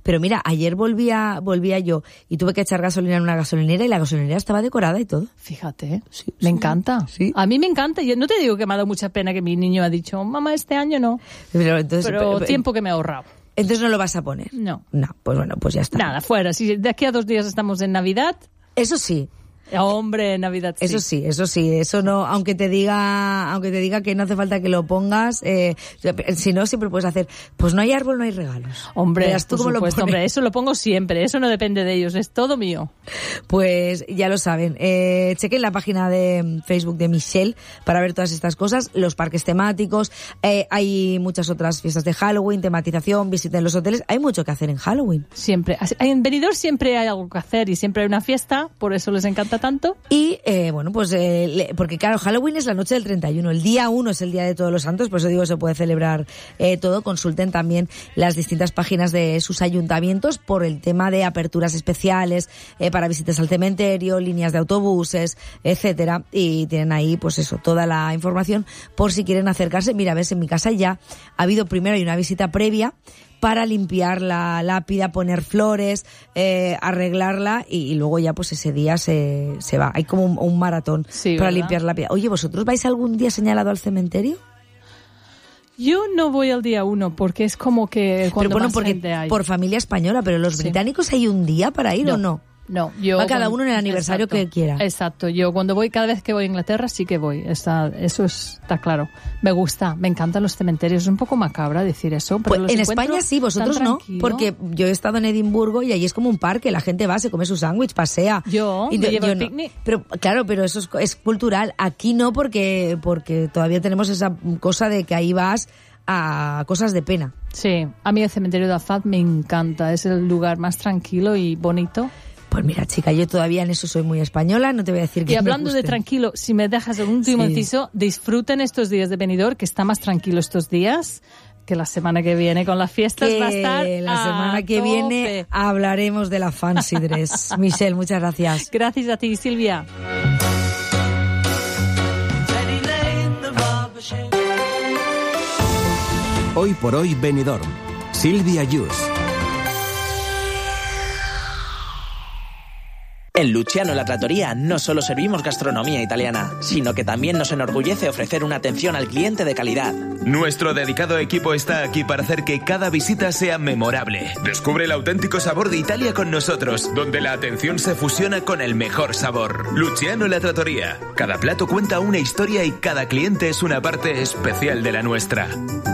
Pero mira, ayer volvía yo y tuve que echar gasolina en una gasolinera y la gasolinera estaba decorada y todo. Fíjate, me encanta. Sí. A mí me encanta. Yo no te digo que me ha dado mucha pena que mi niño ha dicho, mamá, este año no. Pero tiempo que me he ahorrado. Entonces no lo vas a poner. No. No, pues bueno, pues ya está. Nada, fuera. Si de aquí a 2 días estamos en Navidad. Eso sí. Hombre, Navidad sí. Eso sí, eso no, aunque te diga que no hace falta que lo pongas, si no, siempre puedes hacer, pues no hay árbol, no hay regalos. Hombre, por supuesto, hombre, eso lo pongo siempre, eso no depende de ellos, es todo mío. Pues ya lo saben, chequen la página de Facebook de Michelle para ver todas estas cosas, los parques temáticos, hay muchas otras fiestas de Halloween, tematización, visiten los hoteles, hay mucho que hacer en Halloween. Siempre, en Benidorm siempre hay algo que hacer y siempre hay una fiesta, por eso les encanta tanto. Y bueno, pues porque claro, Halloween es la noche del 31, el día 1 es el día de Todos los Santos, por eso digo, se puede celebrar todo. Consulten también las distintas páginas de sus ayuntamientos por el tema de aperturas especiales para visitas al cementerio, líneas de autobuses, etcétera, y tienen ahí pues eso, toda la información por si quieren acercarse. Mira, ves, en mi casa ya ha habido primero hay una visita previa para limpiar la lápida, poner flores, arreglarla y luego ya pues ese día se va. Hay como un maratón para limpiar la lápida. Oye, ¿vosotros vais algún día señalado al cementerio? Yo no voy al día 1 porque es como que cuando más gente hay. Por familia española, pero los británicos hay un día para ir o no. No, yo va cada uno en el aniversario que quiera. Exacto, yo cada vez que voy a Inglaterra sí que voy, eso está claro. Me gusta, me encantan los cementerios, es un poco macabra decir eso. Pero pues en España sí, vosotros no, porque yo he estado en Edimburgo y allí es como un parque, la gente va, se come su sándwich, pasea. Me llevo el picnic. Pero claro, pero eso es cultural, aquí no porque todavía tenemos esa cosa de que ahí vas a cosas de pena. Sí, a mí el cementerio de Azad me encanta, es el lugar más tranquilo y bonito. Pues mira, chica, yo todavía en eso soy muy española, no te voy a decir que y hablando de tranquilo, si me dejas el último inciso, disfruten estos días de Benidorm, que está más tranquilo estos días, que la semana que viene con las fiestas va a estar la semana que viene hablaremos de la Fancy Dress. Michelle, muchas gracias. Gracias a ti, Silvia. Hoy por hoy Benidorm. Silvia Yus. En Luciano La Trattoria no solo servimos gastronomía italiana, sino que también nos enorgullece ofrecer una atención al cliente de calidad. Nuestro dedicado equipo está aquí para hacer que cada visita sea memorable. Descubre el auténtico sabor de Italia con nosotros, donde la atención se fusiona con el mejor sabor. Luciano La Trattoria. Cada plato cuenta una historia y cada cliente es una parte especial de la nuestra.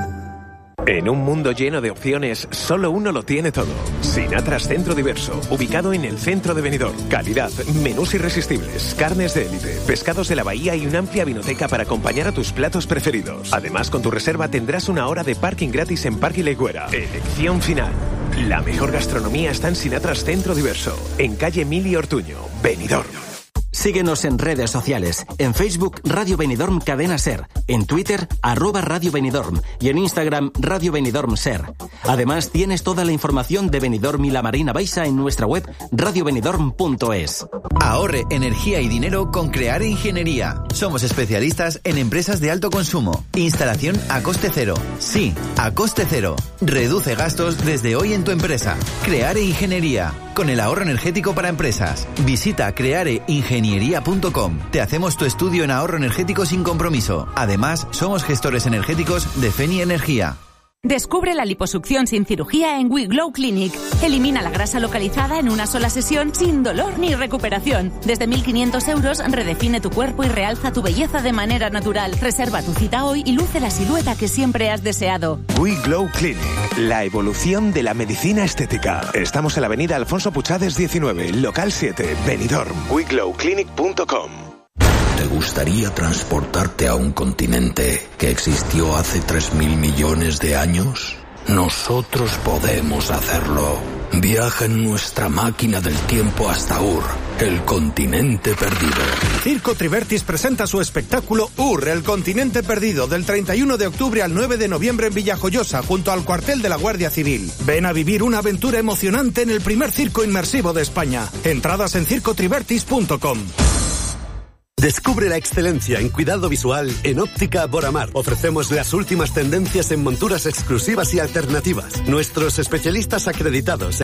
En un mundo lleno de opciones, solo uno lo tiene todo. Sinatras Centro Diverso, ubicado en el centro de Benidorm. Calidad, menús irresistibles, carnes de élite, pescados de la bahía y una amplia vinoteca para acompañar a tus platos preferidos. Además, con tu reserva tendrás 1 hora de parking gratis en Parque Leguera. Elección final. La mejor gastronomía está en Sinatras Centro Diverso, en calle Emilio Ortuño, Benidorm. Síguenos en redes sociales. En Facebook, Radio Benidorm Cadena Ser. En Twitter, @Radio Benidorm. Y en Instagram, Radio Benidorm Ser. Además, tienes toda la información de Benidorm y la Marina Baixa en nuestra web radiobenidorm.es. Ahorre energía y dinero con Creare Ingeniería. Somos especialistas en empresas de alto consumo. Instalación a coste cero. Sí, a coste cero. Reduce gastos desde hoy en tu empresa. Creare Ingeniería. Con el ahorro energético para empresas. Visita creareingeniería.com. Te hacemos tu estudio en ahorro energético sin compromiso. Además, somos gestores energéticos de Feni Energía. Descubre la liposucción sin cirugía en We Glow Clinic. Elimina la grasa localizada en una sola sesión sin dolor ni recuperación. Desde 1.500 euros redefine tu cuerpo y realza tu belleza de manera natural. Reserva tu cita hoy y luce la silueta que siempre has deseado. We Glow Clinic, la evolución de la medicina estética. Estamos en la avenida Alfonso Puchades 19, local 7, Benidorm. WeGlowClinic.com. ¿Te gustaría transportarte a un continente que existió hace 3.000 millones de años? Nosotros podemos hacerlo. Viaja en nuestra máquina del tiempo hasta Ur, el continente perdido. Circo Trivertis presenta su espectáculo Ur, el continente perdido, del 31 de octubre al 9 de noviembre en Villajoyosa, junto al cuartel de la Guardia Civil. Ven a vivir una aventura emocionante en el primer circo inmersivo de España. Entradas en circotrivertis.com. Descubre la excelencia en cuidado visual en Óptica Boramar. Ofrecemos las últimas tendencias en monturas exclusivas y alternativas. Nuestros especialistas acreditados